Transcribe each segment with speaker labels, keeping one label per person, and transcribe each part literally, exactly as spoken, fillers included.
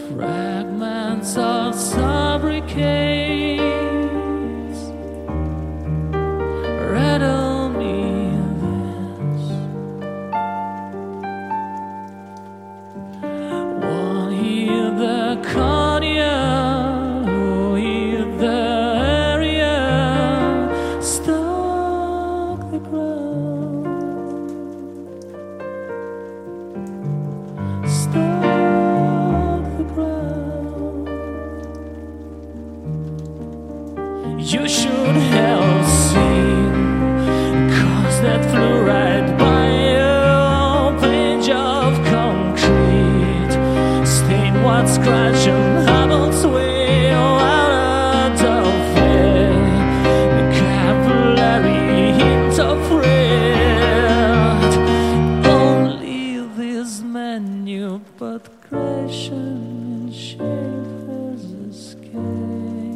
Speaker 1: Fragments of fabricates rattle me this. One hear the cornea, who hear the area, stalk the ground, stalk the ground. You should have seen, 'cause that flew right by you. Page of concrete, stain what scratch and Hubble's way out of it. The capillary hint of red. Only this man knew, but creation in shape has escaped.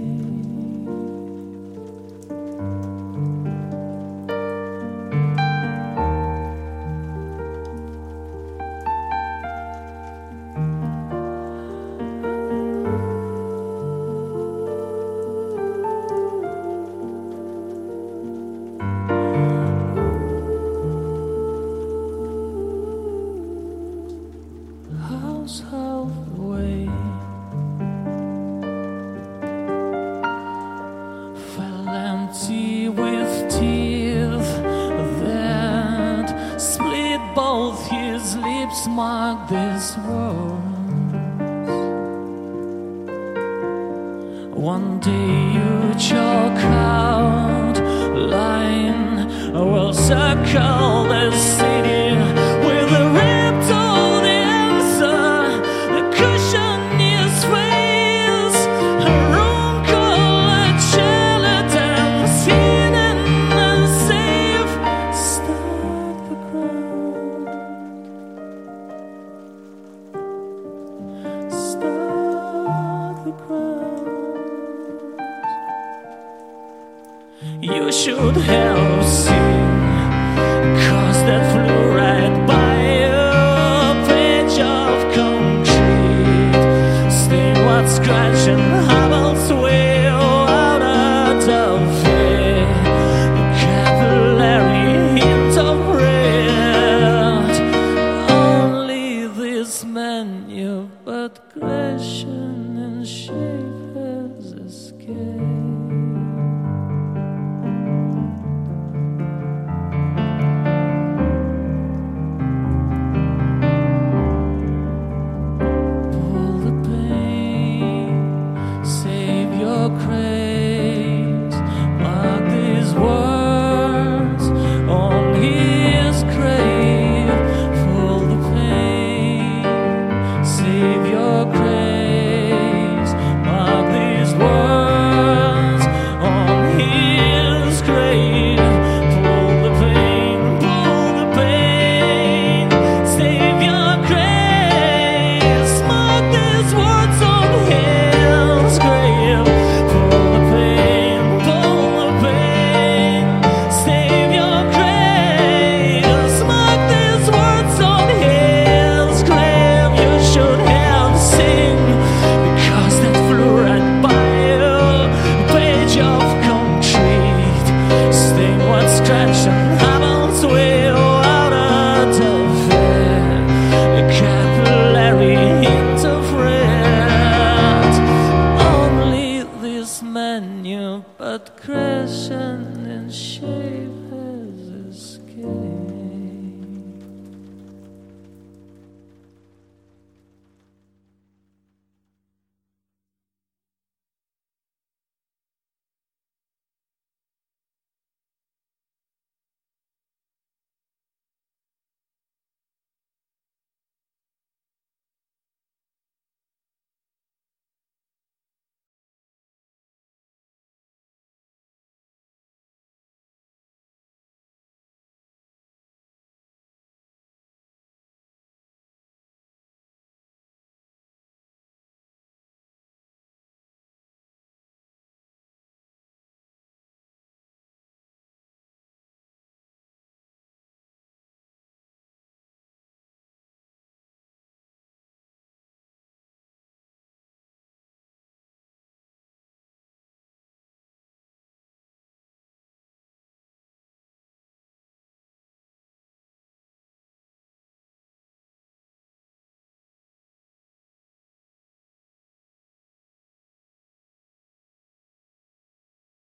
Speaker 1: House halfway fell empty with teeth that split both his lips, marked these words. One day you choke out, line will circle the city with a ripped all the answer. The cushion is face, a room called gelatin, seen and unsafe. Stalk the ground, stalk the ground. You should have seen, 'cause that flew right by you. Page of concrete, stain what scratch and Hubble's way out of it. The capillary hint of red. Only this man knew, but creation and shape has escaped.